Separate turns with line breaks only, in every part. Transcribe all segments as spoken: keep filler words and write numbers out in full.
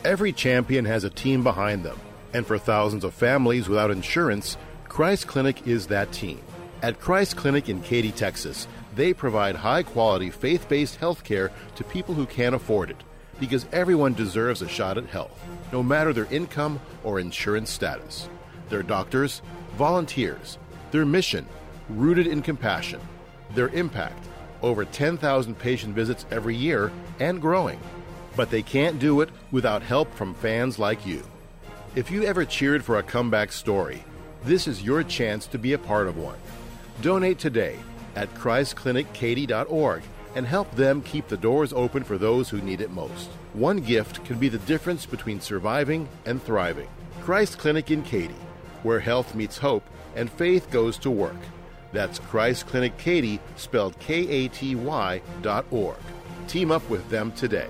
Every champion has a team behind them, and for thousands of families without insurance, Christ Clinic is that team. At Christ Clinic in Katy, Texas, they provide high-quality, faith-based health care to people who can't afford it, because everyone deserves a shot at health, no matter their income or insurance status. Their doctors, volunteers, their mission, rooted in compassion, their impact, over ten thousand patient visits every year and growing. But they can't do it without help from fans like you. If you ever cheered for a comeback story, this is your chance to be a part of one. Donate today at christ clinic katy dot org and help them keep the doors open for those who need it most. One gift can be the difference between surviving and thriving. Christ Clinic in Katy, where health meets hope and faith goes to work. That's Christ Clinic Katy, spelled K A T Y dot org. Team up with them today.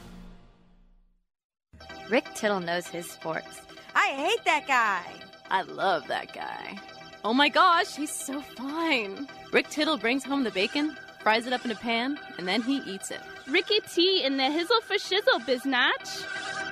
Rick Tittle knows his sports.
I hate that guy.
I love that guy. Oh my gosh, he's so fine. Rick Tittle brings home the bacon, fries it up in a pan, and then he eats it.
Ricky T in the hizzle for shizzle, biznatch.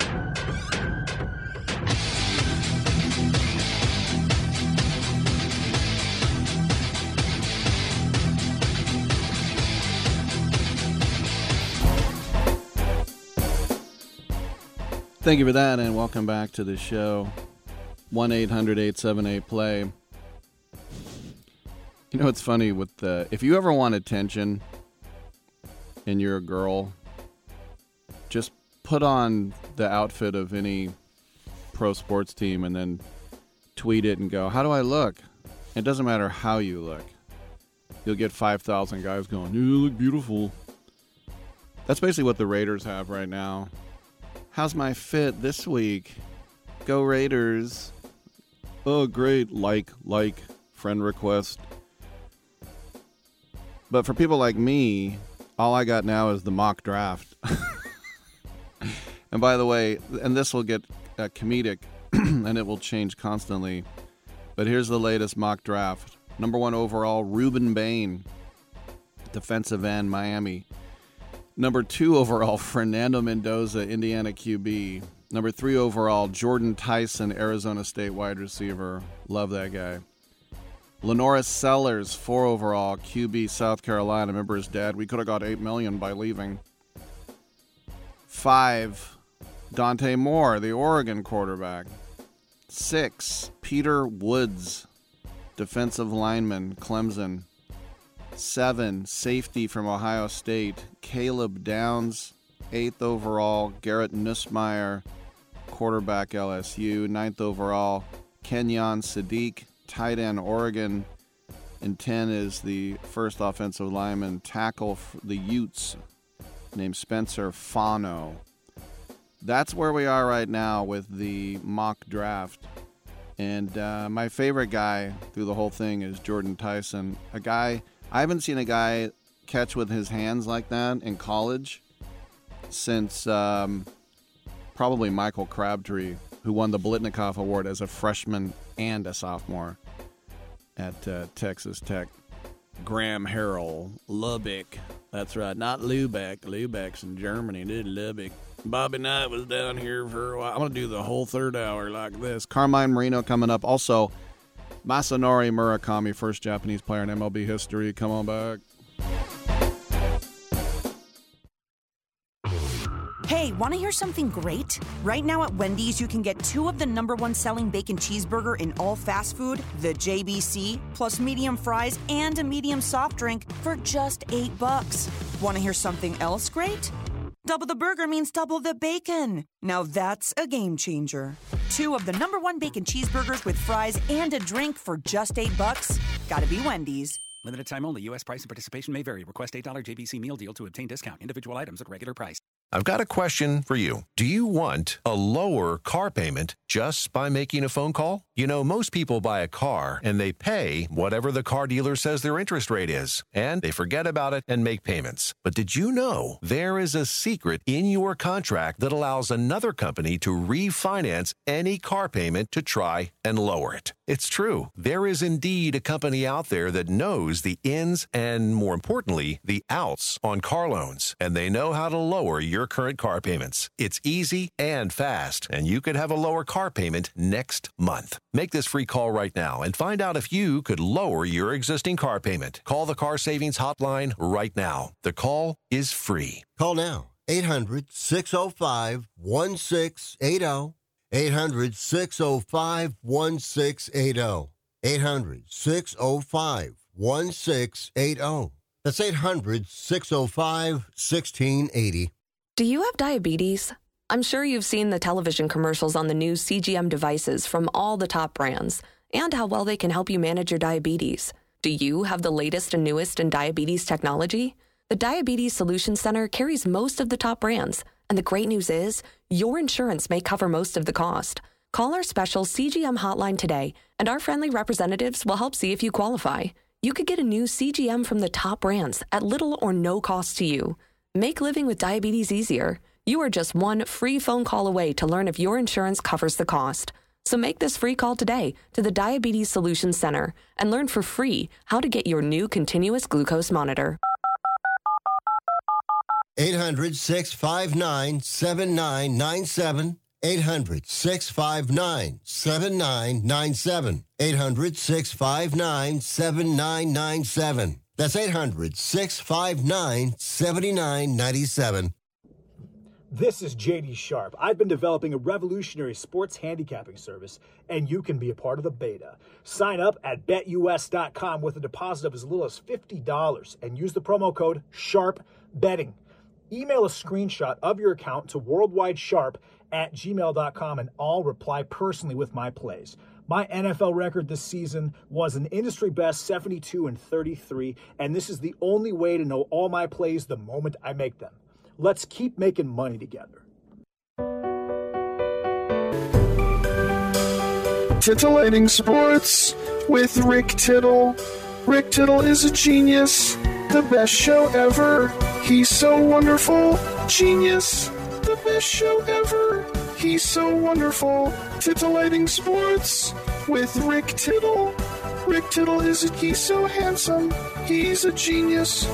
Thank you for that, and welcome back to the show. one eight hundred eight seven eight play. You know, it's funny with the, if you ever want attention and you're a girl, just put on the outfit of any pro sports team and then tweet it and go, how do I look? It doesn't matter how you look. You'll get five thousand guys going, you look beautiful. That's basically what the Raiders have right now. How's my fit this week? Go Raiders. Oh, great. Like, like, friend request. But for people like me, all I got now is the mock draft. And by the way, and this will get uh, comedic, and it will change constantly. But here's the latest mock draft. Number one overall, Ruben Bain, defensive end, Miami. Number two overall, Fernando Mendoza, Indiana Q B. Number three overall, Jordan Tyson, Arizona State wide receiver. Love that guy. Lenoris Sellers, four overall, Q B, South Carolina. Remember his dad? We could have got eight million dollars by leaving. Five, Dante Moore, the Oregon quarterback. Six, Peter Woods, defensive lineman, Clemson. Seven, safety from Ohio State, Caleb Downs. Eighth overall, Garrett Nussmeier, quarterback, L S U. Ninth overall, Kenyon Sadiq, tight end, Oregon. And ten is the first offensive lineman, tackle for the Utes, named Spencer Fano. That's where we are right now with the mock draft. And uh, my favorite guy through the whole thing is Jordan Tyson, a guy... I haven't seen a guy catch with his hands like that in college since um, probably Michael Crabtree, who won the Blitnikoff Award as a freshman and a sophomore at uh, Texas Tech. Graham Harrell, Lubbock. That's right, not Lübeck. Lübeck's in Germany, dude, Lubbock. Bobby Knight was down here for a while. I'm going to do the whole third hour like this. Carmine Marino coming up. Also, Masanori Murakami, first Japanese player in M L B history. Come on back.
Hey, want to hear something great? Right now at Wendy's, you can get two of the number one selling bacon cheeseburger in all fast food, the J B C, plus medium fries and a medium soft drink for just eight bucks. Want to hear something else great? Double the burger means double the bacon. Now that's a game changer. Two of the number one bacon cheeseburgers with fries and a drink for just eight bucks. Gotta be Wendy's.
Limited time only. U S price and participation may vary. Request eight dollars J B C meal deal to obtain discount. Individual items at regular price.
I've got a question for you. Do you want a lower car payment just by making a phone call? You know, most people buy a car and they pay whatever the car dealer says their interest rate is, and they forget about it and make payments. But did you know there is a secret in your contract that allows another company to refinance any car payment to try and lower it? It's true. There is indeed a company out there that knows the ins and, more importantly, the outs on car loans, and they know how to lower your your current car payments. It's easy and fast, and you could have a lower car payment next month. Make this free call right now and find out if you could lower your existing car payment. Call the Car Savings Hotline right now. The call is free.
Call now. eight hundred, six oh five, one six eight oh. eight hundred, six oh five, one six eight oh. eight hundred, six oh five, one six eight oh. That's eight hundred, six oh five, one six eight oh.
Do you have diabetes? I'm sure you've seen the television commercials on the new C G M devices from all the top brands and how well they can help you manage your diabetes. Do you have the latest and newest in diabetes technology? The Diabetes Solutions Center carries most of the top brands, and the great news is your insurance may cover most of the cost. Call our special C G M hotline today, and our friendly representatives will help see if you qualify. You could get a new C G M from the top brands at little or no cost to you. Make living with diabetes easier. You are just one free phone call away to learn if your insurance covers the cost. So make this free call today to the Diabetes Solutions Center and learn for free how to get your new continuous glucose monitor.
eight hundred, six five nine, seven nine nine seven. eight hundred, six five nine, seven nine nine seven. eight hundred, six five nine, seven nine nine seven. That's eight hundred, six five nine, seven nine nine seven.
This is J D Sharp. I've been developing a revolutionary sports handicapping service, and you can be a part of the beta. Sign up at bet U S dot com with a deposit of as little as fifty dollars and use the promo code SHARPBetting. Email a screenshot of your account to worldwidesharp at gmail dot com, and I'll reply personally with my plays. My N F L record this season was an industry best seventy-two and thirty-three, and this is the only way to know all my plays the moment I make them. Let's keep making money together.
Titillating Sports with Rick Tittle. Rick Tittle is a genius, the best show ever. He's so wonderful, genius, the best show ever. He's so wonderful. Titillating Sports with Rick Tittle. Rick Tittle is a, he's so handsome. He's a genius.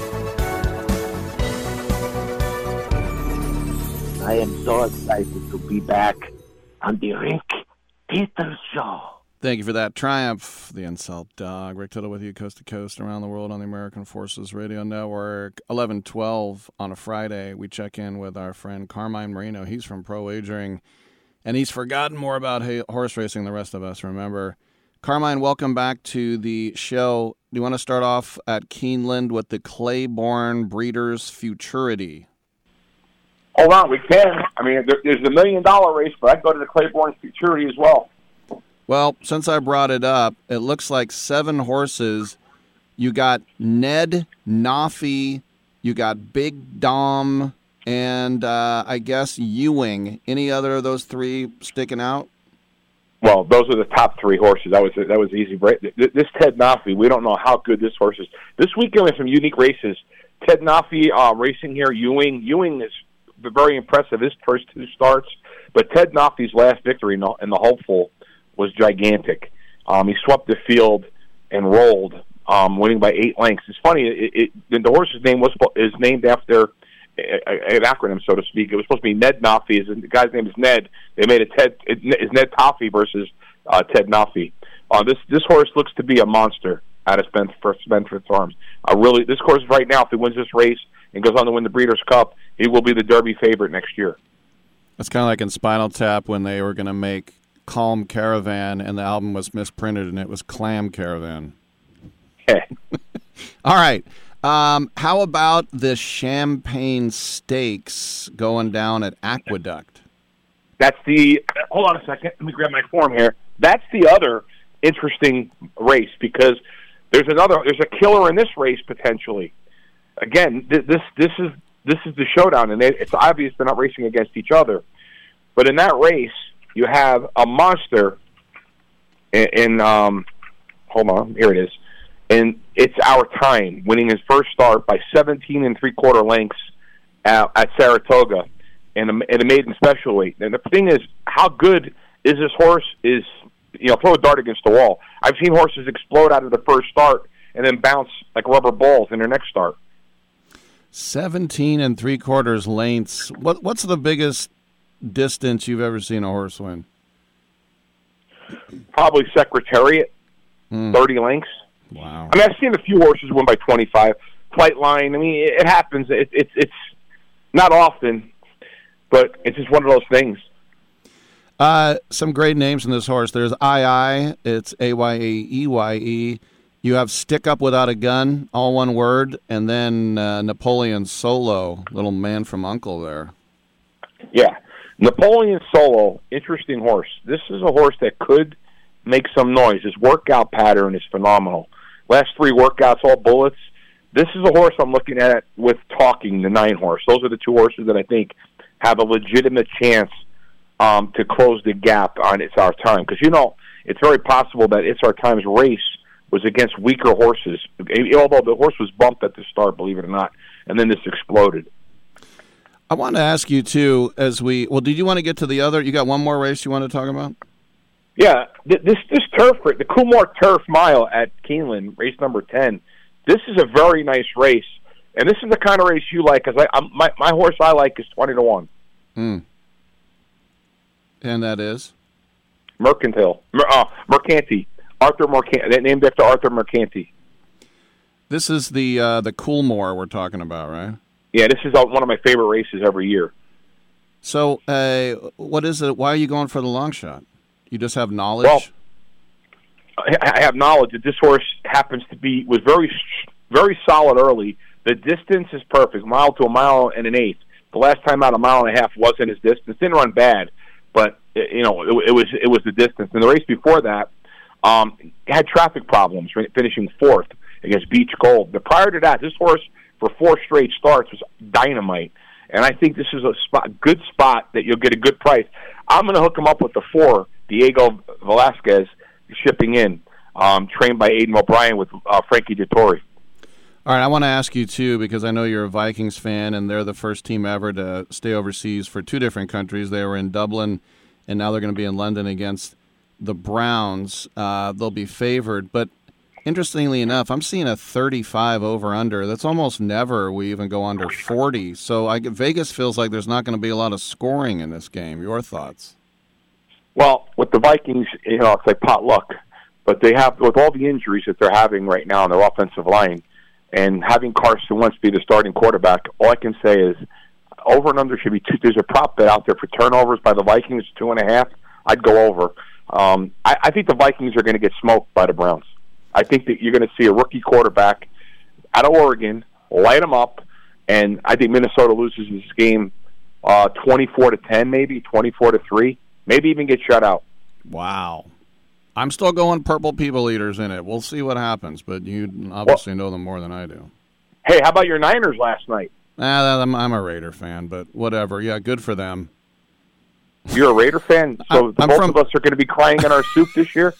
I am so excited to be back on the Rick Tittle Show.
Thank you for that triumph, the Insult Dog. Rick Tittle with you coast to coast around the world on the American Forces Radio Network. eleven twelve on a Friday, we check in with our friend Carmine Marino. He's from Pro Wagering, and he's forgotten more about horse racing than the rest of us, remember. Carmine, welcome back to the show. Do you want to start off at Keeneland with the Claiborne Breeders' Futurity?
Hold on, we can. I mean, there, there's a million-dollar race, but I'd go to the Claiborne Futurity as well.
Well, since I brought it up, it looks like seven horses. You got Ned, Nafi, you got Big Dom, and uh, I guess Ewing. Any other of those three sticking out?
Well, those are the top three horses. That was that was easy. This Ted Nafi, we don't know how good this horse is. This weekend we have some unique races. Ted Nafi uh, racing here. Ewing, Ewing is very impressive. His first two starts, but Ted Nafi's last victory in the, in the Hopeful was gigantic. Um, he swept the field and rolled, um, winning by eight lengths. It's funny. It, it, the horse's name was is named after a, a, an acronym, so to speak. It was supposed to be Ned Nafi. The guy's name is Ned. They made it Ted. It, it's Ned Toffee versus uh, Ted Nafi. Uh, this this horse looks to be a monster out of Spendthrift Farms. Uh, really, this horse right now, if he wins this race and goes on to win the Breeders' Cup, he will be the Derby favorite next year.
It's kind of like in Spinal Tap when they were going to make Calm Caravan and the album was misprinted and it was Clam Caravan.
Okay.
All right. Um, how about the Champagne Stakes going down at Aqueduct?
That's the – hold on a second. Let me grab my form here. That's the other interesting race because there's another – there's a killer in this race potentially. Again, th- this this is this is the showdown, and it's obvious they're not racing against each other. But in that race, you have a monster in, in um, hold on, here it is. And it's Our Time, winning his first start by seventeen and three quarter lengths at, at Saratoga in a, in a maiden special weight. And the thing is, how good is this horse? Is you know, throw a dart against the wall. I've seen horses explode out of the first start and then bounce like rubber balls in their next start.
Seventeen and three quarters lengths. What what's the biggest distance you've ever seen a horse win?
Probably Secretariat,
Hmm.
thirty lengths.
Wow.
I mean, I've seen a few horses win by twenty-five. Flight Line, I mean, it, it happens. It, it, it's not often, but it's just one of those things.
Uh, some great names in this horse. There's I I. It's A Y A E Y E. You have Stick Up Without a Gun, all one word, and then uh, Napoleon Solo, little man from U N C L E there.
Yeah. Napoleon Solo, interesting horse. This is a horse that could make some noise. His workout pattern is phenomenal. Last three workouts, all bullets. This is a horse I'm looking at with Talking, the nine horse. Those are the two horses that I think have a legitimate chance um, to close the gap on It's Our Time. Because, you know, it's very possible that It's Our Time's race was against weaker horses, although the horse was bumped at the start, believe it or not, and then this exploded.
I want to ask you, too, as we... Well, did you want to get to the other... You got one more race you want to talk about?
Yeah, th- this this turf, the Coolmore Turf Mile at Keeneland, race number ten, this is a very nice race, and this is the kind of race you like, because I, I'm, my, my horse I like is twenty to one.
Hmm. And that is?
Mercantile. Mer, uh, Mercanti. Arthur Mercanti, named after Arthur Mercanti.
This is the uh, the Coolmore we're talking about, right?
Yeah, this is uh, one of my favorite races every year.
So, uh, what is it? Why are you going for the long shot? You just have knowledge?
Well, I I have knowledge that this horse happens to be, was very, very solid early. The distance is perfect, mile to a mile and an eighth. The last time out, a mile and a half wasn't his distance. Didn't run bad, but, you know, it, it was it was the distance. And the race before that, um, had traffic problems, finishing fourth against Beach Gold. But prior to that, this horse, for four straight starts, was dynamite. And I think this is a spot, good spot that you'll get a good price. I'm going to hook him up with the four, Diego Velasquez, shipping in, um, trained by Aidan O'Brien with uh, Frankie Dettori.
All right, I want to ask you, too, because I know you're a Vikings fan, and they're the first team ever to stay overseas for two different countries. They were in Dublin, and now they're going to be in London against the Browns. Uh, they'll be favored, but interestingly enough, I'm seeing a thirty-five over-under. That's almost never we even go under forty. So I, Vegas feels like there's not going to be a lot of scoring in this game. Your thoughts?
Well, with the Vikings, you know, it's like potluck. But they have, with all the injuries that they're having right now on their offensive line, and having Carson Wentz be the starting quarterback, all I can say is over and under should be two. There's a prop bet out there for turnovers by the Vikings, two and a half. I'd go over. Um, I, I think the Vikings are going to get smoked by the Browns. I think that you're going to see a rookie quarterback out of Oregon light them up, and I think Minnesota loses this game uh, twenty-four to ten, maybe twenty-four to three, maybe even get shut out.
Wow. I'm still going purple people eaters in it. We'll see what happens, but you obviously well, know them more than I do.
Hey, how about your Niners last night?
Nah, I'm, I'm a Raider fan, but whatever. Yeah, good for them.
You're a Raider fan, so
I'm
both
from...
of us are going to be crying in our soup this year?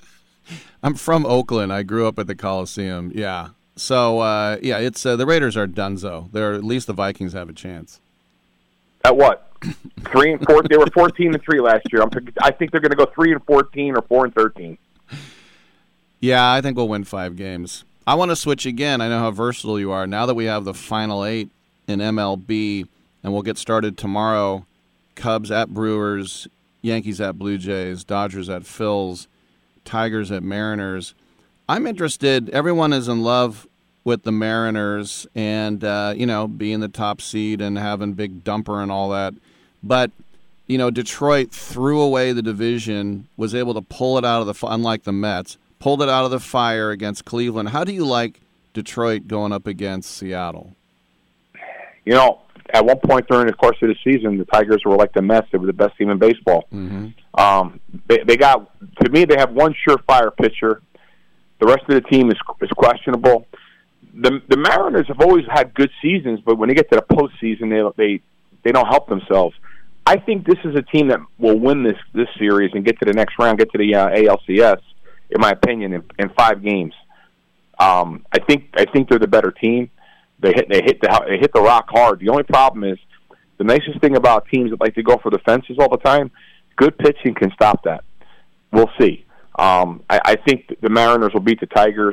I'm from Oakland. I grew up at the Coliseum. Yeah. So, uh, yeah, it's uh, the Raiders are donezo. They're, at least the Vikings have a chance.
At what? Three and four. They were fourteen and three last year. I'm, I think they're going to go three and fourteen or four and thirteen.
Yeah, I think we'll win five games. I want to switch again. I know how versatile you are. Now that we have the final eight in M L B, and we'll get started tomorrow. Cubs at Brewers, Yankees at Blue Jays, Dodgers at Phils, Tigers at Mariners. I'm interested. Everyone is in love with the Mariners and, uh, you know, being the top seed and having big dumper and all that. But, you know, Detroit threw away the division, was able to pull it out of the, unlike the Mets, pulled it out of the fire against Cleveland. How do you like Detroit going up against Seattle?
You know, at one point during the course of the season, the Tigers were like the Mets. They were the best team in baseball.
Mm-hmm.
Um, they, they got, to me, they have one surefire pitcher. The rest of the team is is questionable. The the Mariners have always had good seasons, but when they get to the postseason, they they they don't help themselves. I think this is a team that will win this this series and get to the next round, get to the uh, A L C S, in my opinion, in, in five games. Um, I think I think they're the better team. They hit they hit the they hit the rock hard. The only problem is the nicest thing about teams that like to go for the fences all the time. Good pitching can stop that. We'll see. Um, I, I think the Mariners will beat the Tigers.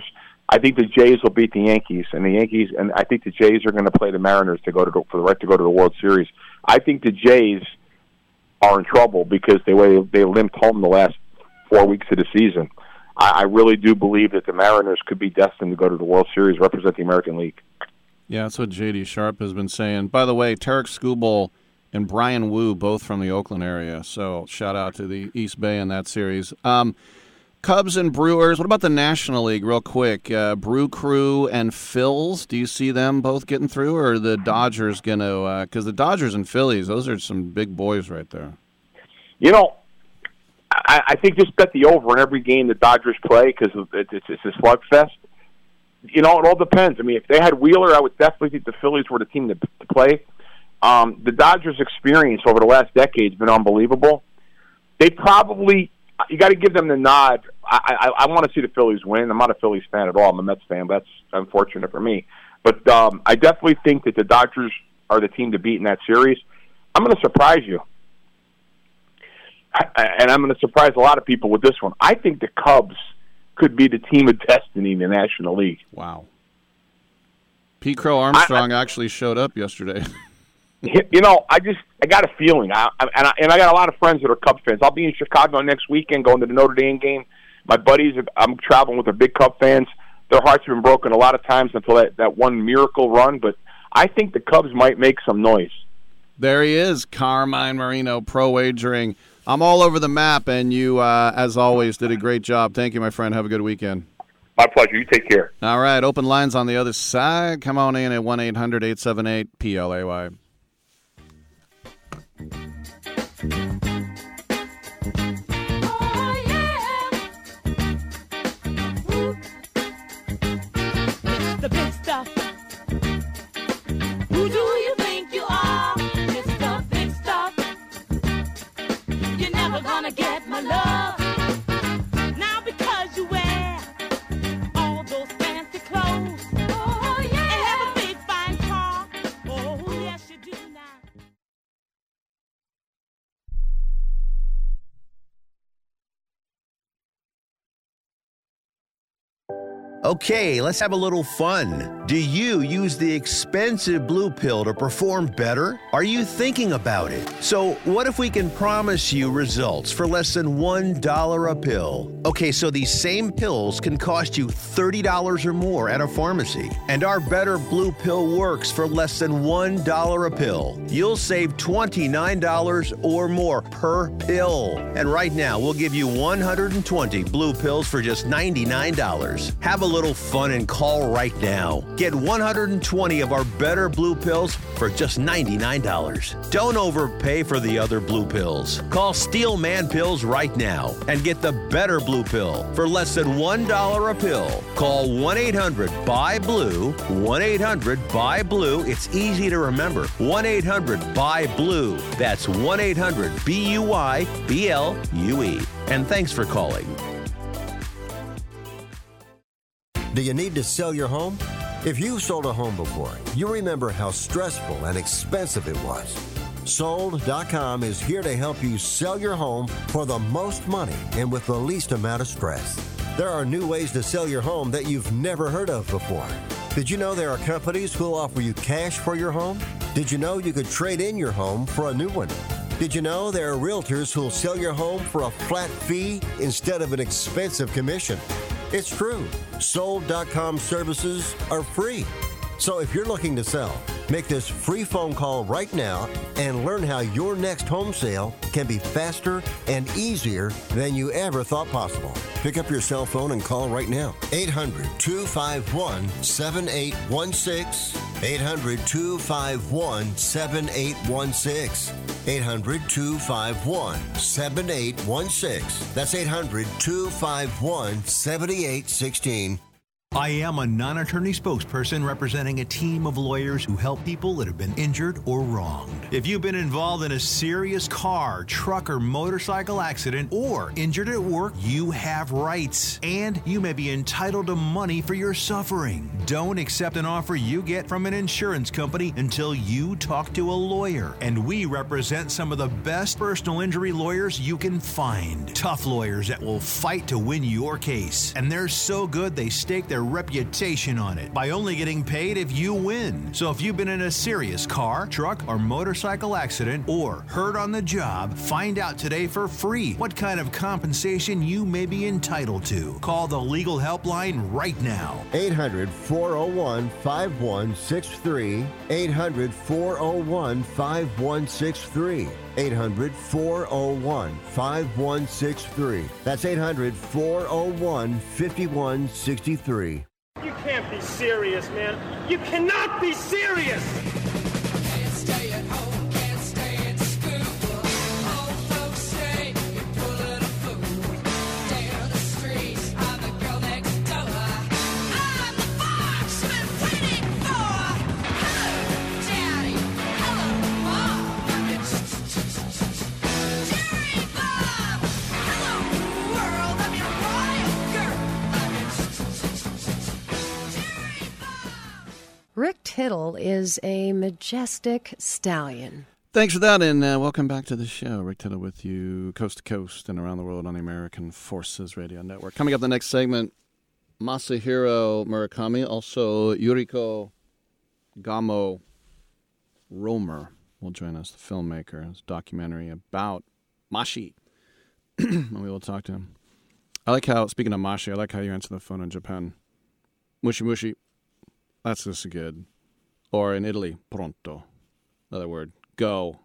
I think the Jays will beat the Yankees, and the Yankees, and I think the Jays are going to play the Mariners to go to for the right to go to the World Series. I think the Jays are in trouble because they they limped home the last four weeks of the season. I, I really do believe that the Mariners could be destined to go to the World Series, represent the American League.
Yeah, that's what J D Sharp has been saying. By the way, Tarek Skubal and Brian Wu, both from the Oakland area, so shout out to the East Bay in that series. Um, Cubs and Brewers. What about the National League, real quick? Uh, Brew Crew and Phils. Do you see them both getting through, or are the Dodgers going to? Because uh, the Dodgers and Phillies, those are some big boys right there.
You know, I, I think just bet the over in every game the Dodgers play because it's, it's, it's a slugfest. You know, it all depends. I mean, if they had Wheeler, I would definitely think the Phillies were the team to, to play. Um, the Dodgers' experience over the last decade has been unbelievable. They probably. You got to give them the nod. I, I, I want to see the Phillies win. I'm not a Phillies fan at all. I'm a Mets fan, but that's unfortunate for me. But um, I definitely think that the Dodgers are the team to beat in that series. I'm going to surprise you. I, and I'm going to surprise a lot of people with this one. I think the Cubs could be the team of destiny in the National League.
Wow. Pete Crow Armstrong I, I, actually showed up yesterday.
You know, I just I got a feeling, I, I, and I and I got a lot of friends that are Cubs fans. I'll be in Chicago next weekend, going to the Notre Dame game. My buddies, I'm traveling with, are big Cub fans. Their hearts have been broken a lot of times until that, that one miracle run. But I think the Cubs might make some noise.
There he is, Carmine Marino, Pro Wagering. I'm all over the map, and you, uh, as always, did a great job. Thank you, my friend. Have a good weekend.
My pleasure. You take care.
All right, open lines on the other side. Come on in at one eight hundred eight seven eight P L A Y.
The big stuff. Who do you think you are? It's the big stuff. You're never gonna get my love. Now because you wear all those fancy clothes. Oh yeah. And have a big fine car. Oh yes you do now.
Okay, let's have a little fun. Do you use the expensive Blue Pill to perform better? Are you thinking about it? So what if we can promise you results for less than one dollar a pill? Okay, so these same pills can cost you thirty dollars or more at a pharmacy. And our Better Blue Pill works for less than one dollar a pill. You'll save twenty-nine dollars or more per pill. And right now, we'll give you one hundred twenty Blue Pills for just ninety-nine dollars. Have a little fun and call right now. Get one hundred twenty of our Better Blue Pills for just ninety-nine dollars. Don't overpay for the other Blue Pills. Call Steel Man Pills right now and get the Better Blue Pill for less than one dollar a pill. Call one eight hundred B U Y BLUE, one eight hundred B U Y BLUE. It's easy to remember. one eight hundred B U Y BLUE. That's one eight hundred B U Y B L U E. And thanks for calling.
Do you need to sell your home? If you've sold a home before, you remember how stressful and expensive it was. Sold dot com is here to help you sell your home for the most money and with the least amount of stress. There are new ways to sell your home that you've never heard of before. Did you know there are companies who'll offer you cash for your home? Did you know you could trade in your home for a new one? Did you know there are realtors who'll sell your home for a flat fee instead of an expensive commission? It's true. Sold dot com services are free. So if you're looking to sell, make this free phone call right now and learn how your next home sale can be faster and easier than you ever thought possible. Pick up your cell phone and call right now. eight hundred two five one seven eight one six. eight hundred two five one seven eight one six. eight hundred two five one seven eight one six. That's eight hundred two five one seven eight one six.
I am a non-attorney spokesperson representing a team of lawyers who help people that have been injured or wronged. If you've been involved in a serious car, truck, or motorcycle accident or injured at work, you have rights, and you may be entitled to money for your suffering. don't accept an offer you get from an insurance company until you talk to a lawyer. And we represent some of the best personal injury lawyers you can find. Tough lawyers that will fight to win your case. And they're so good they stake their reputation on it by only getting paid if you win. So if you've been in a serious car, truck, or motorcycle accident or hurt on the job, find out today for free what kind of compensation you may be entitled to. Call the legal helpline right now.
eight hundred, four oh one, five one six three. eight hundred, four oh one, five one six three. eight hundred, four oh one, five one six three. That's eight hundred, four oh one, five one six three.
You can't be serious, man. You cannot be serious!
Can't stay at home, can't stay in school. Old folks say you're pulling a fool. Day on the streets, I'm the girl next door. I'm the fox been waiting for. Hello, Daddy. Hello, Mom. Jerry Bob. Hello, world. I'm your wild girl.
Rick Tittle is a majestic stallion.
Thanks for that, and uh, welcome back to the show. Rick Tittle with you coast to coast and around the world on the American Forces Radio Network. Coming up the next segment, Masahiro Murakami, also Yuriko Gamo Romer will join us, the filmmaker. It's a documentary about Mashi, and we will talk to him. I like how, speaking of Mashi, I like how you answer the phone in Japan. Mushi mushi. That's just good. Or in Italy, pronto. Another word, go.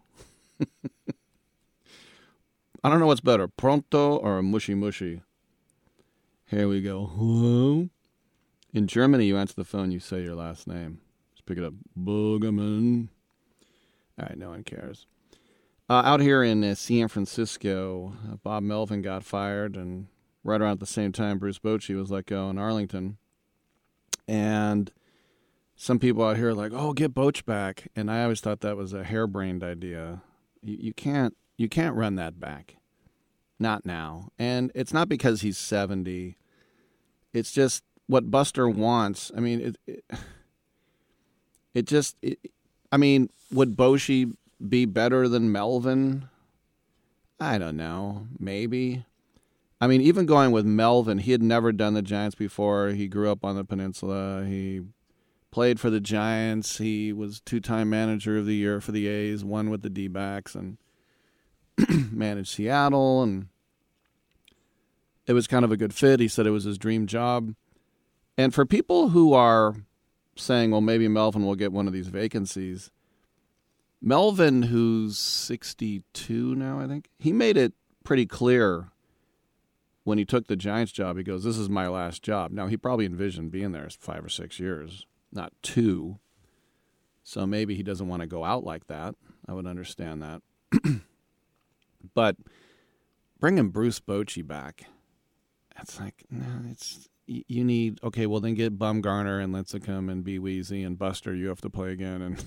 I don't know what's better, pronto or mushi mushi. Here we go. Hello? In Germany, you answer the phone, you say your last name. Just pick it up. Boogerman. All right, no one cares. Uh, out here in uh, San Francisco, uh, Bob Melvin got fired, and right around at the same time, Bruce Bochy was let go in Arlington. And some people out here are like, oh, get Boch back. And I always thought that was a harebrained idea. You, you can't you can't run that back. Not now. And it's not because he's seventy. It's just what Buster wants. I mean, it it, it just, it, I mean, would Bochy be better than Melvin? I don't know. Maybe. I mean, even going with Melvin, he had never done the Giants before. He grew up on the peninsula. He played for the Giants. He was two-time manager of the year for the A's, won with the D-backs, and managed Seattle. And it was kind of a good fit. He said it was his dream job. And for people who are saying, well, maybe Melvin will get one of these vacancies, Melvin, who's sixty-two now, I think, he made it pretty clear when he took the Giants job. He goes, this is my last job. Now, he probably envisioned being there five or six years. Not two. So maybe he doesn't want to go out like that. I would understand that. But bringing Bruce Bochy back, it's like, no, it's you need, okay, well then get Bumgarner and Lincecum and B. Weezy and Buster. You have to play again. And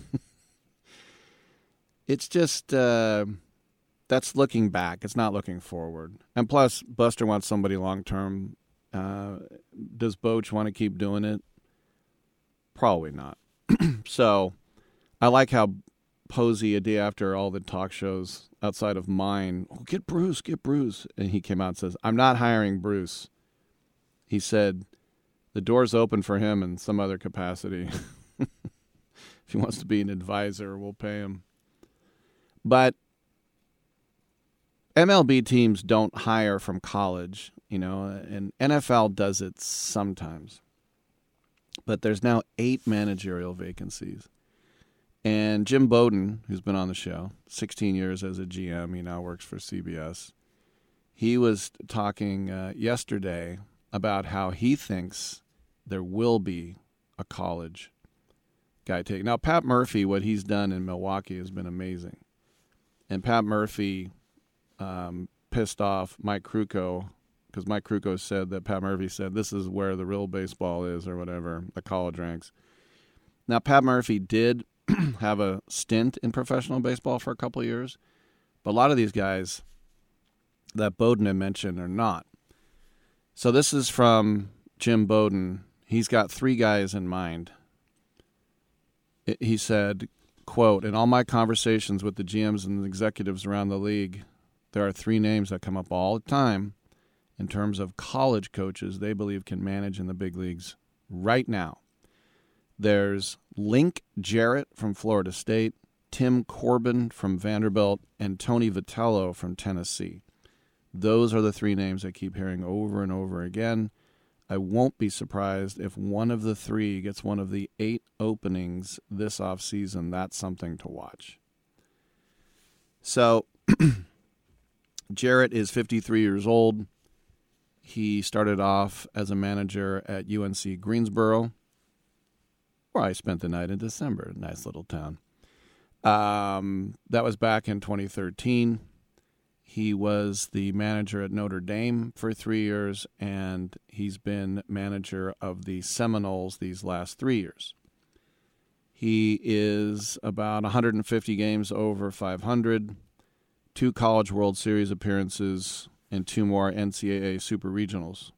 it's just, uh, that's looking back. It's not looking forward. And plus, Buster wants somebody long-term. Uh, does Boch want to keep doing it? Probably not. So I like how Posey, a day after all the talk shows outside of mine, oh, get Bruce, get Bruce. And he came out and says, I'm not hiring Bruce. He said the door's open for him in some other capacity. If he wants to be an advisor, we'll pay him. But M L B teams don't hire from college, you know, and N F L does it sometimes. But there's now eight managerial vacancies. And Jim Bowden, who's been on the show, sixteen years as a G M, he now works for C B S. He was talking uh, yesterday about how he thinks there will be a college guy take. Now, Pat Murphy, what he's done in Milwaukee has been amazing. And Pat Murphy um, pissed off Mike Krukow, because Mike Krukow said that Pat Murphy said this is where the real baseball is or whatever, the college ranks. Now, Pat Murphy did have a stint in professional baseball for a couple of years, but a lot of these guys that Bowden had mentioned are not. So this is from Jim Bowden. he's got three guys in mind. It, he said, quote, in all my conversations with the G Ms and the executives around the league, there are three names that come up all the time in terms of college coaches they believe can manage in the big leagues right now. There's Link Jarrett from Florida State, Tim Corbin from Vanderbilt, and Tony Vitello from Tennessee. Those are the three names I keep hearing over and over again. I won't be surprised if one of the three gets one of the eight openings this offseason. That's something to watch. So, Jarrett is fifty-three years old. He started off as a manager at U N C Greensboro, where I spent the night in December. Nice little town. Um, that was back in twenty thirteen. He was the manager at Notre Dame for three years, and he's been manager of the Seminoles these last three years. He is about one hundred fifty games over five hundred, two College World Series appearances, and two more N C double A Super Regionals.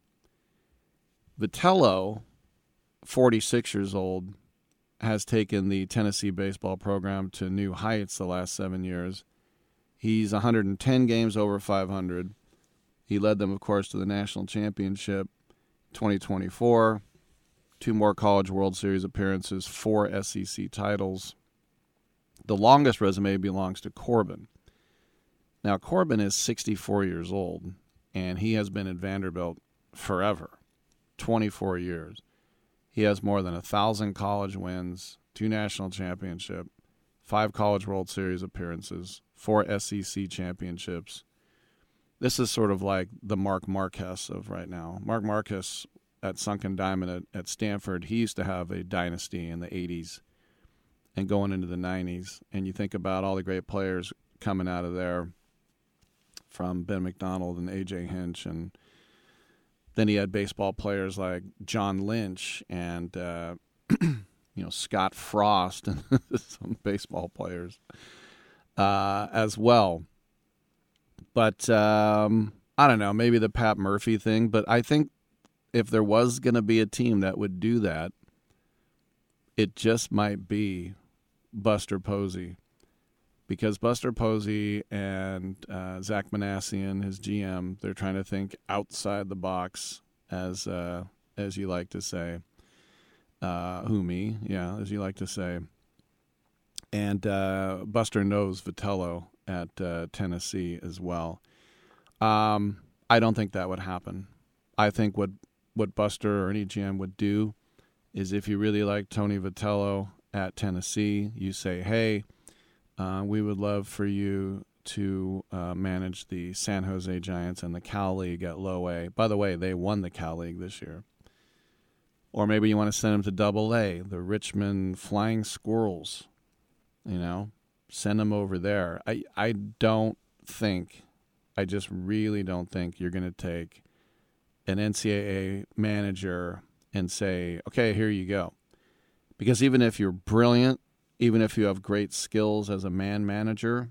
Vitello, forty-six years old, has taken the Tennessee baseball program to new heights the last seven years. He's one hundred ten games over five hundred. He led them, of course, to the national championship twenty twenty-four, two more College World Series appearances, four S E C titles. The longest resume belongs to Corbin. Now, Corbin is sixty-four years old, and he has been at Vanderbilt forever, twenty-four years. He has more than one thousand college wins, two national championships, five College World Series appearances, four S E C championships. This is sort of like the Mark Marquez of right now. Mark Marquez at Sunken Diamond at, at Stanford, he used to have a dynasty in the eighties and going into the nineties. And you think about all the great players coming out of there, from Ben McDonald and A J Hinch, and then he had baseball players like John Lynch and uh, you know Scott Frost and some baseball players uh, as well. But um, I don't know, maybe the Pat Murphy thing. But I think if there was going to be a team that would do that, it just might be Buster Posey. Because Buster Posey and uh, Zach Manassian, his G M, they're trying to think outside the box, as uh, as you like to say. Uh, who, me? Yeah, as you like to say. And uh, Buster knows Vitello at uh, Tennessee as well. Um, I don't think that would happen. I think what, what Buster or any G M would do is if you really like Tony Vitello at Tennessee, you say, hey, Uh, we would love for you to uh, manage the San Jose Giants and the Cal League at Low A. By the way, they won the Cal League this year. Or maybe you want to send them to Double A, the Richmond Flying Squirrels. You know, send them over there. I, I don't think, I just really don't think you're going to take an N C double A manager and say, okay, here you go. Because even if you're brilliant, even if you have great skills as a man manager,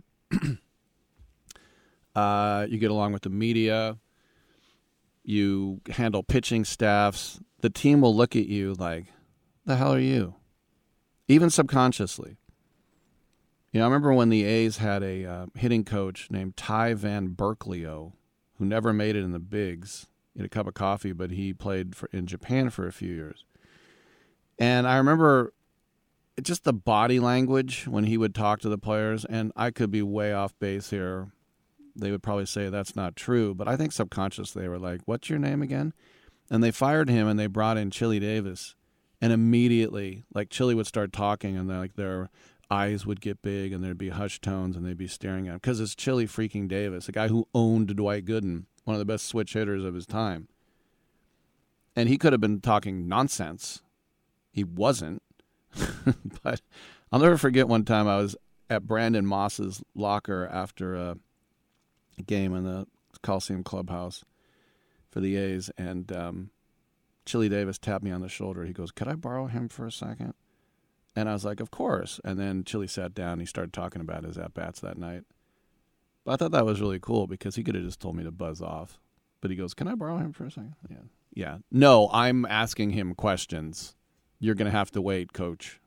uh, you get along with the media, you handle pitching staffs, the team will look at you like, the hell are you? Even subconsciously. You know, I remember when the A's had a uh, hitting coach named Ty Van Berkelio, who never made it in the bigs. He had a cup of coffee, but he played for, in Japan for a few years. And I remember just the body language when he would talk to the players, and I could be way off base here. They would probably say that's not true, but I think subconsciously they were like, what's your name again? And they fired him, and they brought in Chili Davis. And immediately, like, Chili would start talking, and like their eyes would get big, and there'd be hushed tones, and they'd be staring at him. Because it's Chili freaking Davis, a guy who owned Dwight Gooden, one of the best switch hitters of his time. And he could have been talking nonsense. He wasn't. But I'll never forget one time I was at Brandon Moss's locker after a game in the Coliseum Clubhouse for the A's, and um, Chili Davis tapped me on the shoulder. He goes, could I borrow him for a second? And I was like, of course. And then Chili sat down and he started talking about his at-bats that night. But I thought that was really cool because he could have just told me to buzz off. But he goes, can I borrow him for a second? Yeah, Yeah. No, I'm asking him questions. You're going to have to wait, Coach.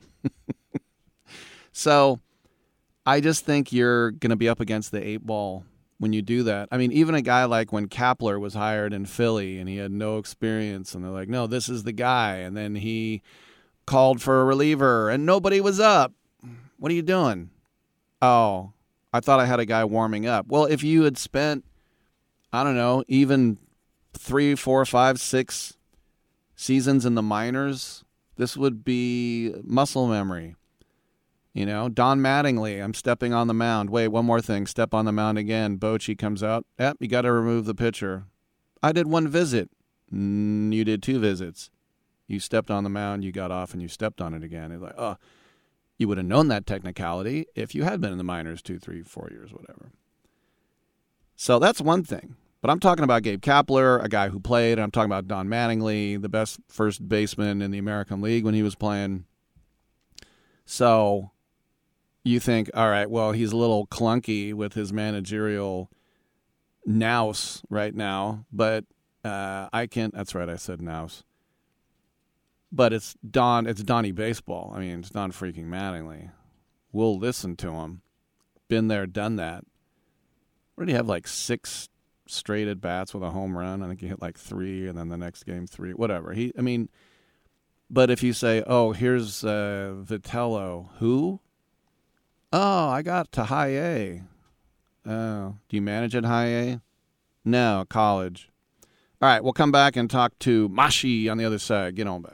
So I just think you're going to be up against the eight ball when you do that. I mean, even a guy like when Kapler was hired in Philly and he had no experience, and they're like, no, this is the guy. And then he called for a reliever and nobody was up. What are you doing? Oh, I thought I had a guy warming up. Well, if you had spent, I don't know, even three, four, five, six seasons in the minors, this would be muscle memory. You know, Don Mattingly, I'm stepping on the mound. Wait, one more thing. Step on the mound again. Bochy comes out. Yep, you got to remove the pitcher. I did one visit. Mm, you did two visits. You stepped on the mound, you got off, and you stepped on it again. It's like, oh, you would have known that technicality if you had been in the minors two, three, four years, whatever. So that's one thing. But I'm talking about Gabe Kapler, a guy who played. I'm talking about Don Mattingly, the best first baseman in the American League when he was playing. So you think, all right, well, he's a little clunky with his managerial nous right now, but uh, I can't. That's right, I said nous. But it's Don. It's Donnie baseball. I mean, it's Don freaking Mattingly. We'll listen to him. Been there, done that. What did he have, like six straight at bats with a home run? I think he hit like three, and then the next game three. Whatever. He. I mean, but if you say, oh, here's uh, Vitello, who? Oh, I got to high A. Oh, do you manage at high A? No, college. All right, we'll come back and talk to Mashi on the other side. Get on back.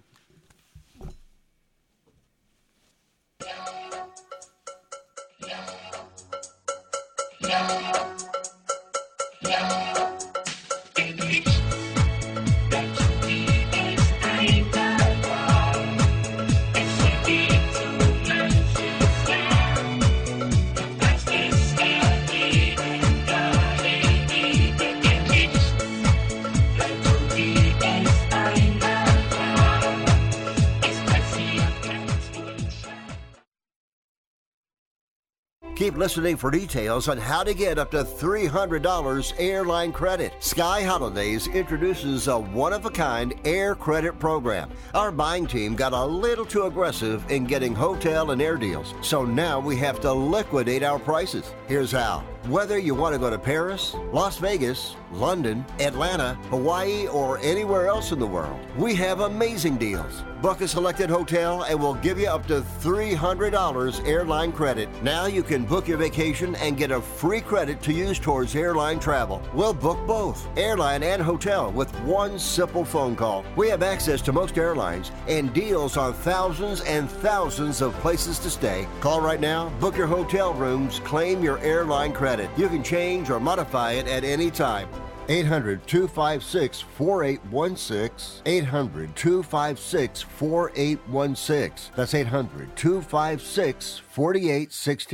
Keep listening for details on how to get up to three hundred dollars airline credit. Sky Holidays introduces a one-of-a-kind air credit program. Our buying team got a little too aggressive in getting hotel and air deals, so now we have to liquidate our prices. Here's how. Whether you want to go to Paris, Las Vegas, London, Atlanta, Hawaii, or anywhere else in the world, we have amazing deals. Book a selected hotel and we'll give you up to three hundred dollars airline credit. Now you can book your vacation and get a free credit to use towards airline travel. We'll book both, airline and hotel, with one simple phone call. We have access to most airlines and deals on thousands and thousands of places to stay. Call right now, book your hotel rooms, claim your airline credit. You can change or modify it at any time. eight hundred, two five six, four eight one six. eight hundred, two five six, four eight one six. That's eight hundred, two five six, four eight one six.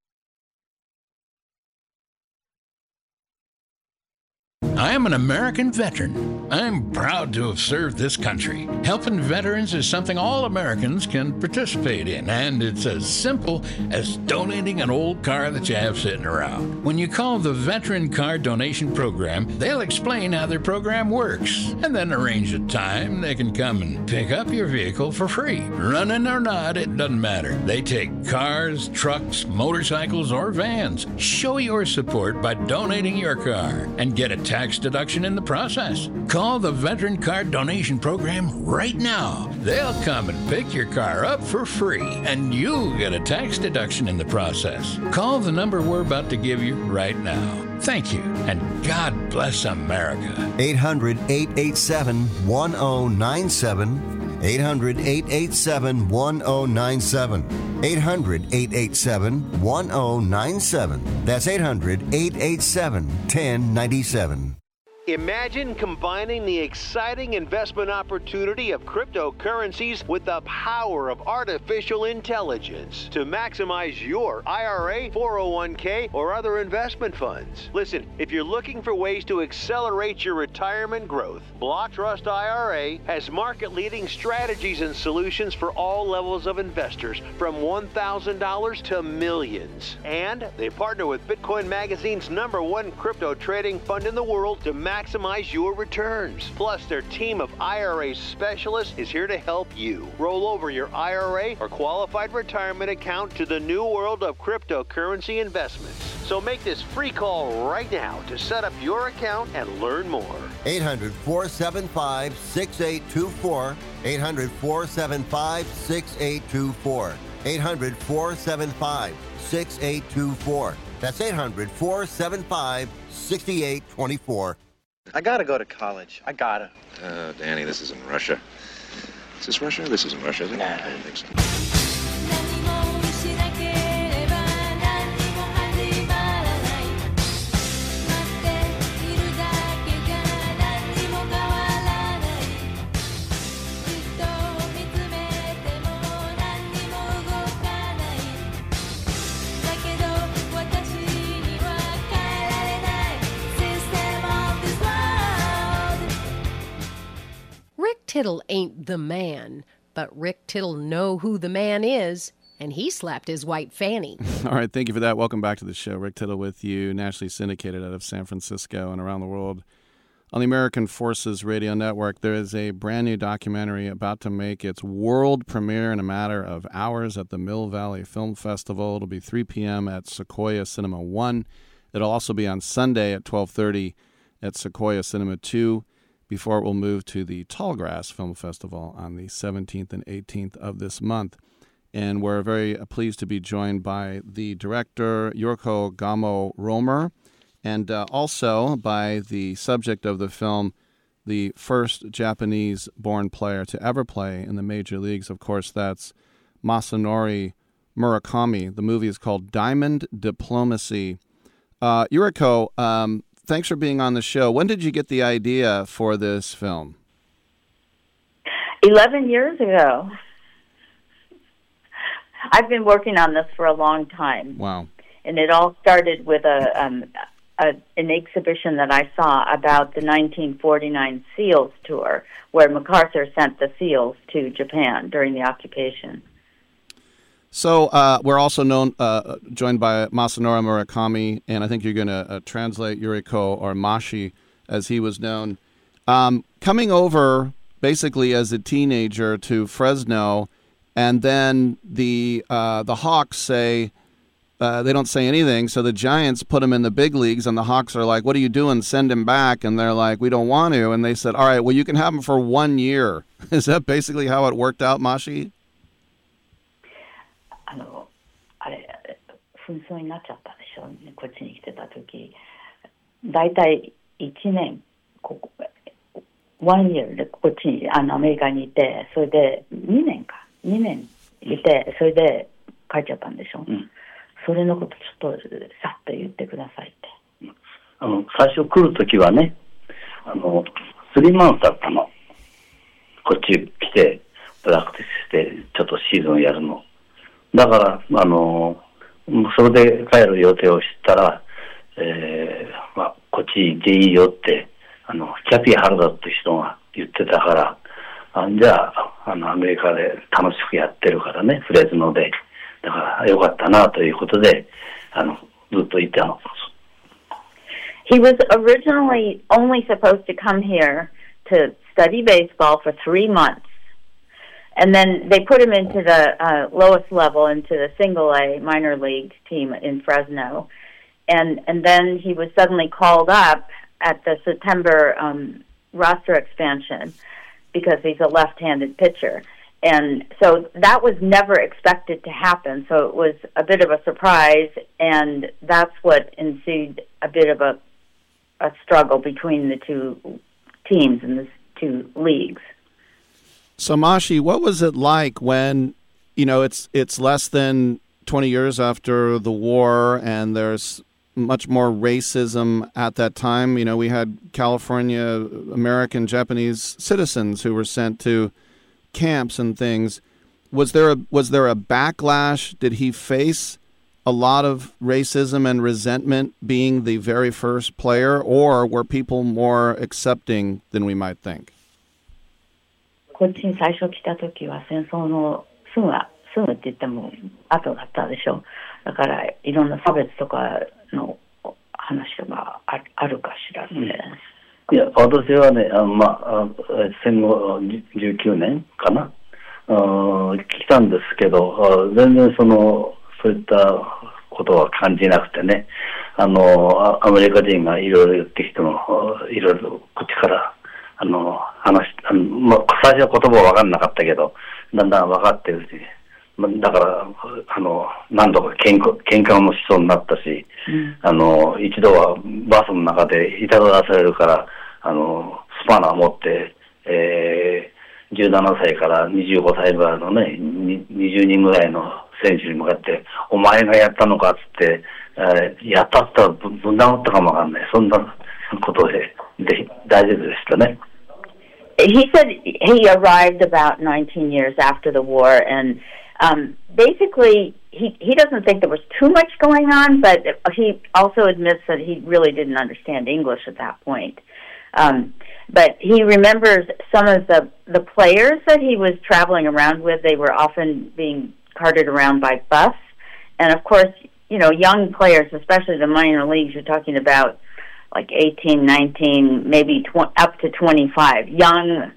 I am an American veteran. I'm proud to have served this country. Helping veterans is something all Americans can participate in, and it's as simple as donating an old car that you have sitting around. When you call the Veteran Car Donation Program, they'll explain how their program works, and then arrange a time they can come and pick up your vehicle for free. Running or not, it doesn't matter. They take cars, trucks, motorcycles, or vans. Show your support by donating your car and get a tax deduction in the process. Call the Veteran Car Donation Program right now. They'll come and pick your car up for free, and you'll get a tax deduction in the process. Call the number we're about to give you right now. Thank you, and God bless America.
eight hundred, eight eight seven, one oh nine seven. eight hundred, eight eight seven, one oh nine seven. eight hundred, eight eight seven, one oh nine seven. That's eight hundred, eight eight seven, one oh nine seven.
Imagine combining the exciting investment opportunity of cryptocurrencies with the power of artificial intelligence to maximize your I R A, four oh one k, or other investment funds. Listen, if you're looking for ways to accelerate your retirement growth, Block Trust I R A has market-leading strategies and solutions for all levels of investors, from one thousand dollars to millions. And they partner with Bitcoin Magazine's number one crypto trading fund in the world to maximize maximize your returns. Plus, their team of I R A specialists is here to help you roll over your I R A or qualified retirement account to the new world of cryptocurrency investments. So make this free call right now to set up your account and learn more.
eight hundred, four seven five, six eight two four. eight hundred, four seven five, six eight two four. eight hundred, four seven five, six eight two four. That's eight hundred, four seven five, six eight two four.
I gotta go to college. I gotta.
Uh, Danny, this isn't Russia. Is this Russia? This isn't Russia, is it?
Nah.
I don't think so.
Rick Tittle ain't the man, but Rick Tittle know who the man is, and he slapped his white fanny.
All right, thank you for that. Welcome back to the show. Rick Tittle with you, nationally syndicated out of San Francisco and around the world. On the American Forces Radio Network, there is a brand new documentary about to make its world premiere in a matter of hours at the Mill Valley Film Festival. It'll be three p.m. at Sequoia Cinema one. It'll also be on Sunday at twelve thirty at Sequoia Cinema two, before it will move to the Tallgrass Film Festival on the seventeenth and eighteenth of this month. And we're very pleased to be joined by the director, Yurko Gamo Romer, and uh, also by the subject of the film, the first Japanese-born player to ever play in the major leagues. Of course, that's Masanori Murakami. The movie is called Diamond Diplomacy. Uh, Yuriko, um, thanks for being on the show. When did you get the idea for this film?
Eleven years ago. I've been working on this for a long time.
Wow.
And it all started with a, um, a an exhibition that I saw about the nineteen forty-nine SEALs tour, where MacArthur sent the SEALs to Japan during the occupation.
So uh, we're also known, uh, joined by Masanori Murakami, and I think you're going to uh, translate Yuriko, or Mashi, as he was known. Um, coming over basically as a teenager to Fresno, and then the uh, the Hawks say, uh, they don't say anything, so the Giants put him in the big leagues, and the Hawks are like, what are you doing? Send him back. And they're like, we don't want to. And they said, all right, well, you can have him for one year. Is that basically how it worked out, Mashi?
あの、あれ、紛争になっちゃったでしょ、こっちに来てた時。だいたいいちねん、ここ、ワンイヤーでこっちに、あの、アメリカにいて、それでにねんか、にねんいて、それで帰っちゃったんでしょ。うん、それのことちょっとさっと言ってくださいって。
あの、最初来るときはね、あの、スリーマンスだったの。こっち来て、プラクティスして、ちょっとシーズンやるの。だから、あの、それで帰る予定をしたら、えー、まあ、こっちでいいよって、あの、キャピー・ハルダって人が言ってたから、あじゃあ、あの、アメリカで楽しくやってるからね、フレズノで。だからよかったなということで、あの、ずっといたの。
He was originally only supposed to come here to study baseball for three months. And then they put him into the uh, lowest level, into the single A minor league team in Fresno. And and then he was suddenly called up at the September um, roster expansion because he's a left-handed pitcher. And so that was never expected to happen. So it was a bit of a surprise, and that's what ensued a bit of a, a struggle between the two teams in the two leagues.
So, Mashi, what was it like when, you know, it's it's less than twenty years after the war, and there's much more racism at that time? You know, we had California American Japanese citizens who were sent to camps and things. Was there a was there a backlash? Did he face a lot of racism and resentment being the very first player, or were people more accepting than we might think?
こっちに最初来た時は戦争のすぐはすぐって言っても後だったでしょ。だからいろんな差別とかの話があるかしらって。
い私はね、あのまあ、戦後じゅうきゅうねんかな、あ来たんですけど、全然そのそういったことは感じなくてね、あのアメリカ人がいろいろ言ってきても、いろいろ口からあの話しあの、まあ、最初は言葉は分かんなかったけど、だんだん分かってるし、だからあの何度か喧嘩喧嘩もしそうになったし、うん、あの一度はバスの中でいたずらされるから、あのスパナを持って、えー、じゅうななさいからにじゅうごさいぐらいのね、にじゅうにんぐらいの選手に向かって、お前がやったのかっつって、えー、やったって言ったらぶん殴ったかもわかんない、そんなことでで大丈夫でしたね。
He said he arrived about nineteen years after the war, and um, basically he he doesn't think there was too much going on, but he also admits that he really didn't understand English at that point. Um, but he remembers some of the, the players that he was traveling around with. They were often being carted around by bus. And, of course, you know, young players, especially the minor leagues, you're talking about like eighteen, nineteen, maybe tw- up to twenty-five, young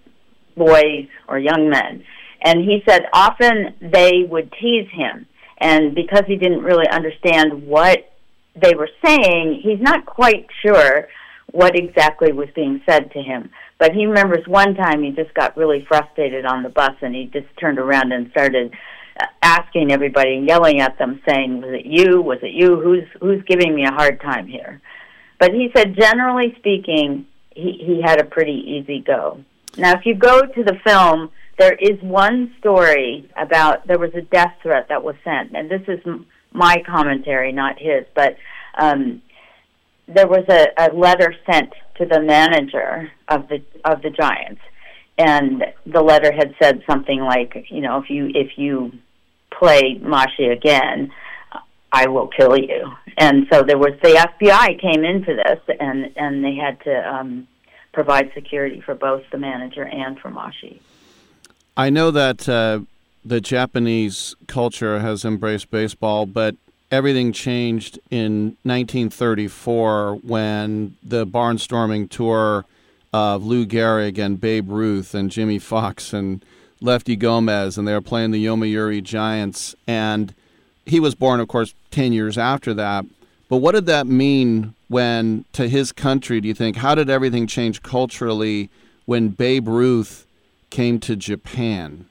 boys or young men. And he said often they would tease him. And because he didn't really understand what they were saying, he's not quite sure what exactly was being said to him. But he remembers one time he just got really frustrated on the bus, and he just turned around and started asking everybody, yelling at them, saying, was it you? Was it you? Who's who's giving me a hard time here? But he said, generally speaking, he, he had a pretty easy go. Now, if you go to the film, there is one story about there was a death threat that was sent, and this is my commentary, not his, but um, there was a, a letter sent to the manager of the of the Giants, and the letter had said something like, you know, if you if you play Mashi again, I will kill you. And so there was the F B I came into this, and and they had to um, provide security for both the manager and for Mashi.
I know that uh, the Japanese culture has embraced baseball, but everything changed in nineteen thirty-four when the barnstorming tour of Lou Gehrig and Babe Ruth and Jimmy Fox and Lefty Gomez, and they were playing the Yomiuri Giants. And he was born, of course, ten years after that. But what did that mean when, to his country, do you think? How did everything change culturally when Babe Ruth came to Japan?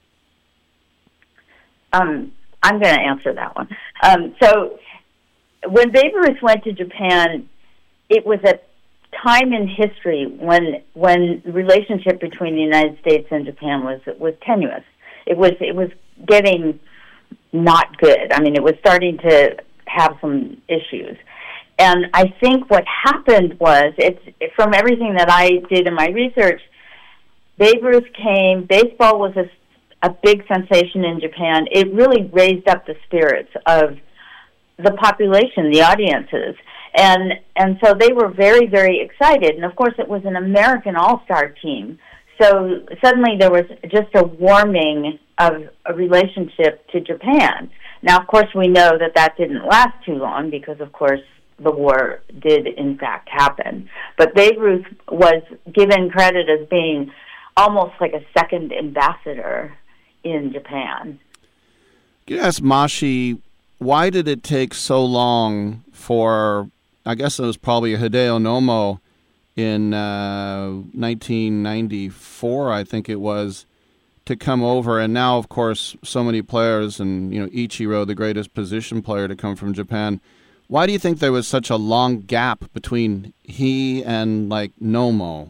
Um, I'm going to answer that one. Um, so when Babe Ruth went to Japan, it was a time in history when when the relationship between the United States and Japan was was tenuous. It was it was getting not good. I mean, it was starting to have some issues. And I think what happened was, it's from everything that I did in my research, Babe Ruth came, baseball was a, a big sensation in Japan. It really raised up the spirits of the population, the audiences. And and so they were very, very excited. And, of course, it was an American all-star team. So suddenly there was just a warming of a relationship to Japan. Now, of course, we know that that didn't last too long because, of course, the war did, in fact, happen. But Babe Ruth was given credit as being almost like a second ambassador in Japan.
You ask Mashi, why did it take so long for, I guess it was probably Hideo Nomo in uh, nineteen ninety-four, I think it was, to come over, and now, of course, so many players, and you know, Ichiro, the greatest position player to come from Japan. Why do you think there was such a long gap between he and, like, Nomo?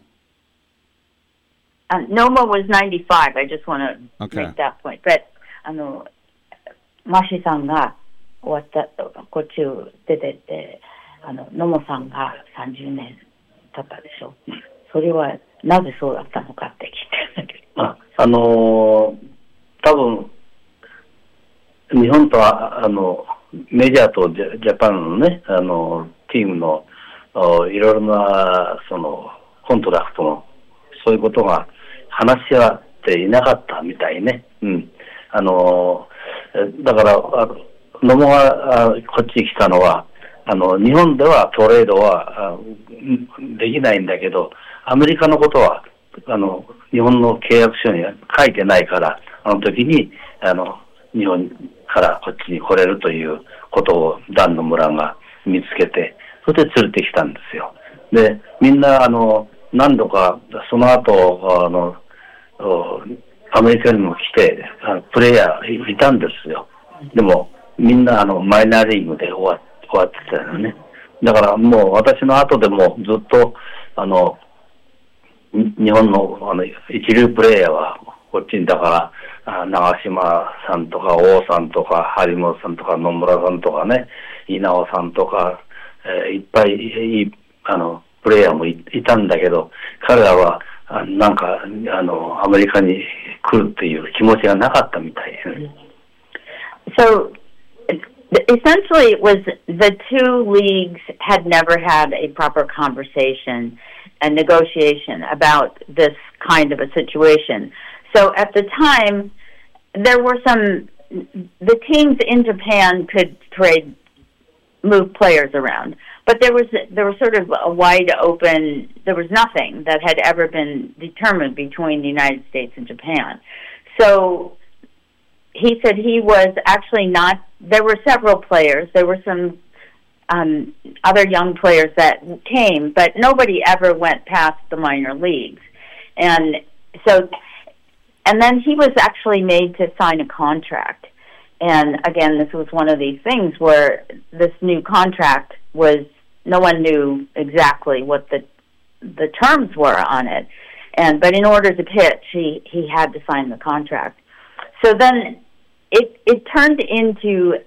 Uh, Nomo was ninety-five. I just want to
okay.
make that point. But, あの、マシさんが終わったこっちを出てって、あの、ノモさんがさんじゅうねん経ったでしょ。それはなぜそうだったのかって聞いてる。
あ、あのー、多分日本とはあのメジャーとジャ、ジャパンのね、あのチームのいろいろなそのコントラクトのそういうことが話し合っていなかったみたいね。うん。あのだから野茂がこっちに来たのはあの、日本ではトレードはあできないんだけど、アメリカのことは、あの、日本の契約書に書いてないから、あの時に、あの、日本からこっちに来れるということをダン野村が見つけて、それで連れてきたんですよ。で、みんな、あの、何度か、その後、あの、アメリカにも来て、あのプレイヤーいたんですよ。でも、みんな、あの、マイナーリーグで終わ終わってたよね。だからもう私の後でもずっと、あの、日本のあの一流プレイヤーはこっちにだから長嶋さんとか王さんとか張本さんとか野村さんとかね稲尾さんとか、えー、いっぱいいいあのプレイヤーも い, いたんだけど彼らはなんかあのアメリカに来るっていう気持ちがなかったみたいですね。
So essentially it was the two leagues had never had a proper conversation and negotiation about this kind of a situation. So at the time, there were some, the teams in Japan could trade, move players around. But there was, there was sort of a wide open, there was nothing that had ever been determined between the United States and Japan. So he said he was actually not, there were several players, there were some Um, other young players that came, but nobody ever went past the minor leagues. And so, and then he was actually made to sign a contract. And again, this was one of these things where this new contract was, no one knew exactly what the the terms were on it. And, but in order to pitch, he, he had to sign the contract. So then it, it turned into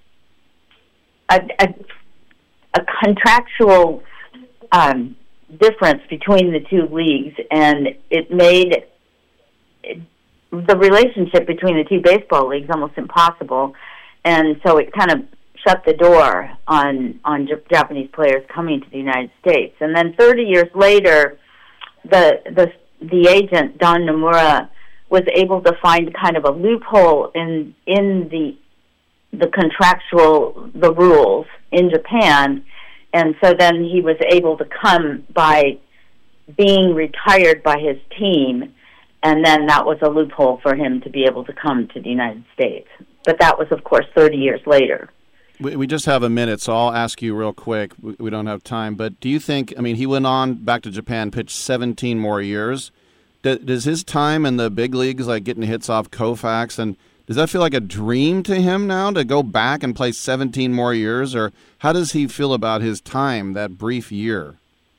a, a a contractual um, difference between the two leagues, and it made it, the relationship between the two baseball leagues almost impossible, and so it kind of shut the door on on J- Japanese players coming to the United States. And then thirty years later, the the the agent Don Nomura was able to find kind of a loophole in in the the contractual, the rules in Japan, and so then he was able to come by being retired by his team, and then that was a loophole for him to be able to come to the United States. But that was, of course, thirty years later.
We, we just have a minute, so I'll ask you real quick. We, we don't have time, but do you think, I mean, he went on back to Japan, pitched seventeen more years. Does, does his time in the big leagues, like getting hits off Koufax, and does that feel like a dream to him now to go back and play seventeen more years? Or how does he feel about his time, that brief year?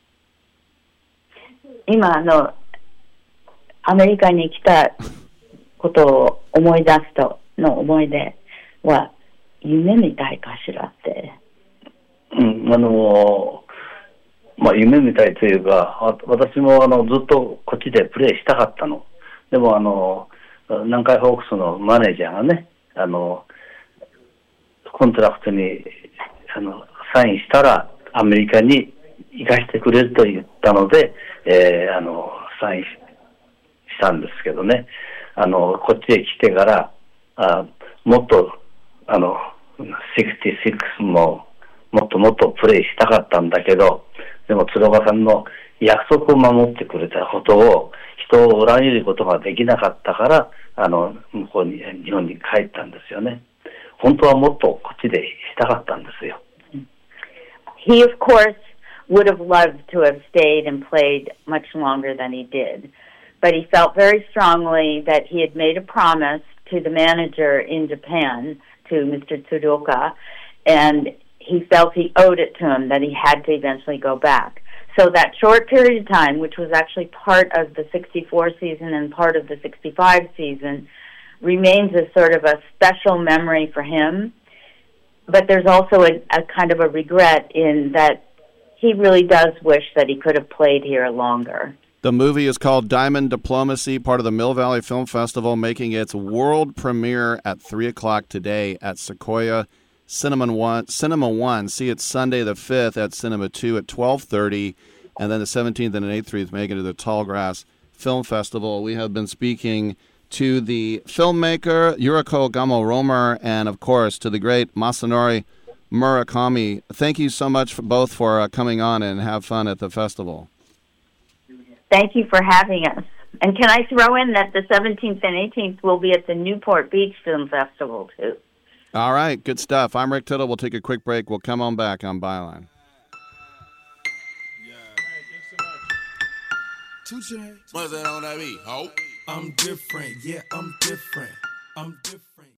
今、あの、アメリカに来たことを思い出すとの思い出は夢みたいかしらって。
うん、あの、まあ夢みたいというか、私もあのずっとこっちでプレーしたかったの。でもあの、南海ホークスのマネージャーがね、あの、コントラクトにあのサインしたらアメリカに行かせてくれると言ったので、えー、あの、サインしたんですけどね、あの、こっちへ来てから、あもっと、あの、ろくじゅうろくももっともっとプレーしたかったんだけど、でも鶴岡さんの約束を守ってくれたことを人を裏切ることができなかったから、あの向こうに日本に帰ったんですよね。本当はもっとこっちでしたかったんですよ。
He of course would have loved to have stayed and played much longer than he did, but he felt very strongly that he had made a promise to the manager in Japan, to Mister Tsuruoka, and he felt he owed it to him that he had to eventually go back. So that short period of time, which was actually part of the sixty-four season and part of the sixty-five season, remains as sort of a special memory for him. But there's also a, a kind of a regret in that he really does wish that he could have played here longer.
The movie is called Diamond Diplomacy, part of the Mill Valley Film Festival, making its world premiere at three o'clock today at Sequoia Cinema One. Cinema One. See it Sunday the fifth at Cinema Two at twelve thirty, and then the seventeenth and eighteenth making it to the Tallgrass Film Festival. We have been speaking to the filmmaker Yuriko Gamo-Romer, and of course to the great Masanori Murakami. Thank you so much for both for uh, coming on and have fun at the festival.
Thank you for having us. And can I throw in that the seventeenth and eighteenth will be at the Newport Beach Film Festival, too.
All right, good stuff. I'm Rick Tittle. We'll take a quick break. We'll come on back on Byline.
Two chains. What's that on that beat? Oh, I'm different. Yeah, I'm different. I'm different.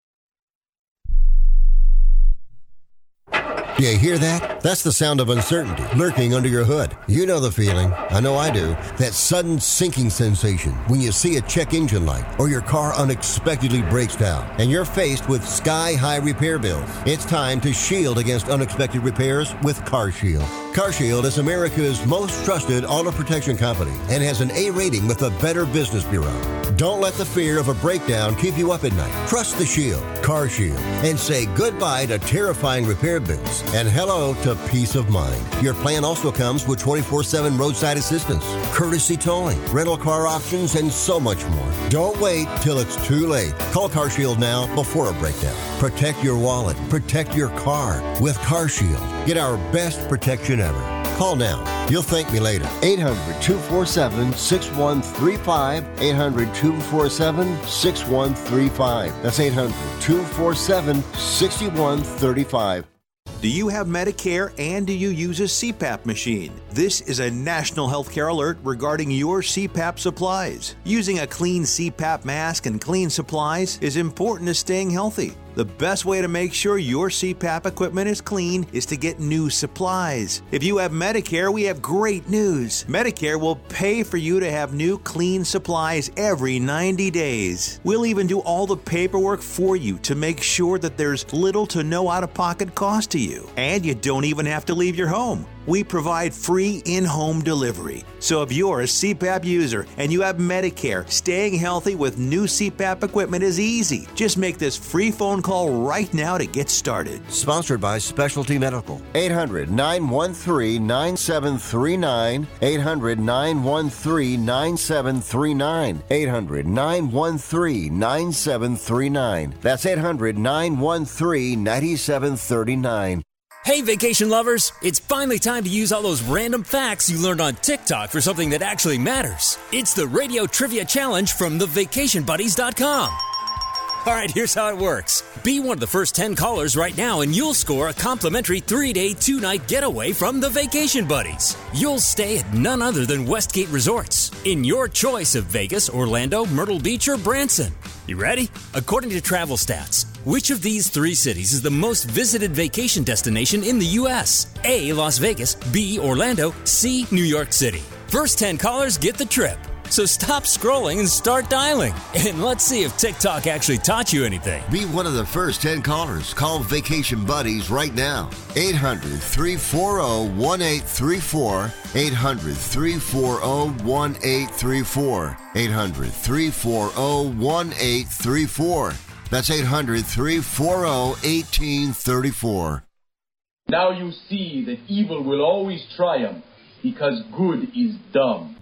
Do you hear that? That's the sound of uncertainty lurking under your hood. You know the feeling. I know I do. That sudden sinking sensation when you see a check engine light or your car unexpectedly breaks down and you're faced with sky-high repair bills. It's time to shield against unexpected repairs with CarShield. CarShield is America's most trusted auto protection company and has an A rating with the Better Business Bureau. Don't let the fear of a breakdown keep you up at night. Trust the Shield, CarShield, and say goodbye to terrifying repair bills and hello to peace of mind. Your plan also comes with twenty-four seven roadside assistance, courtesy towing, rental car options, and so much more. Don't wait till it's too late. Call CarShield now before a breakdown. Protect your wallet. Protect your car with CarShield. Get our best protection ever. Call now. You'll thank me later. eight hundred, two four seven, six one three five. eight hundred, two four seven, six one three five. That's eight hundred, two four seven, six one three five.
Do you have Medicare and do you use a C PAP machine? This is a national healthcare alert regarding your C PAP supplies. Using a clean C PAP mask and clean supplies is important to staying healthy. The best way to make sure your C PAP equipment is clean is to get new supplies. If you have Medicare, we have great news. Medicare will pay for you to have new clean supplies every ninety days. We'll even do all the paperwork for you to make sure that there's little to no out-of-pocket cost to you. And you don't even have to leave your home. We provide free in-home delivery. So if you're a C PAP user and you have Medicare, staying healthy with new C PAP equipment is easy. Just make this free phone call right now to get started.
Sponsored by Specialty Medical. eight hundred, nine one three, nine seven three nine. eight hundred, nine one three, nine seven three nine. eight hundred, nine one three, nine seven three nine. That's eight hundred, nine one three, nine seven three nine.
Hey, vacation lovers! It's finally time to use all those random facts you learned on TikTok for something that actually matters. It's the Radio Trivia Challenge from the vacation buddies dot com. All right, here's how it works. Be one of the first ten callers right now and you'll score a complimentary three-day, two-night getaway from the Vacation Buddies. You'll stay at none other than Westgate Resorts in your choice of Vegas, Orlando, Myrtle Beach, or Branson. You ready? According to Travel Stats, which of these three cities is the most visited vacation destination in the U S? A, Las Vegas, B, Orlando, C, New York City. First ten callers get the trip. So stop scrolling and start dialing. And let's see if TikTok actually taught you anything.
Be one of the first ten callers. Call Vacation Buddies right now. eight hundred, three four zero, one eight three four. eight hundred, three four zero, one eight three four. eight hundred, three four zero, one eight three four. That's eight hundred, three four zero, one eight three four.
Now you see that evil will always triumph because good is dumb.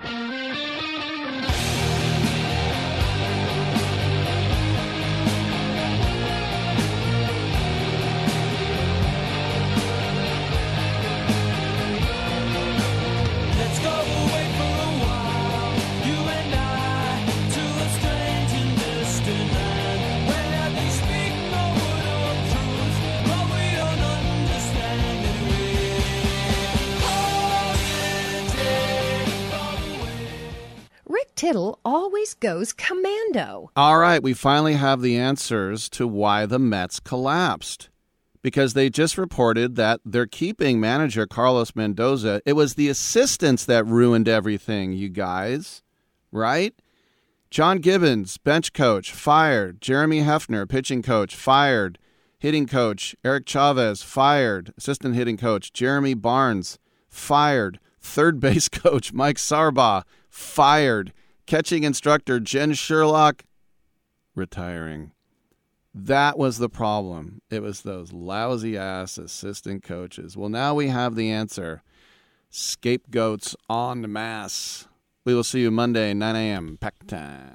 Tittle always goes commando.
All right, we finally have the answers to why the Mets collapsed. Because they just reported that they're keeping manager Carlos Mendoza. It was the assistants that ruined everything, you guys. Right? John Gibbons, bench coach, fired. Jeremy Hefner, pitching coach, fired. Hitting coach, Eric Chavez, fired. Assistant hitting coach, Jeremy Barnes, fired. Third base coach, Mike Sarbaugh, fired. Catching instructor Jen Sherlock, retiring. That was the problem. It was those lousy-ass assistant coaches. Well, now we have the answer. Scapegoats en masse. We will see you Monday, nine a.m. Pack time.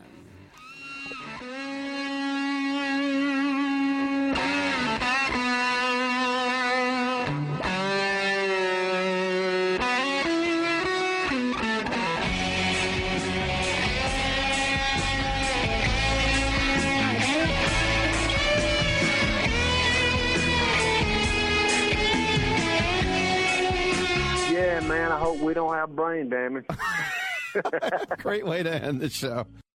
hope we don't have brain damage.
Great way to end the show.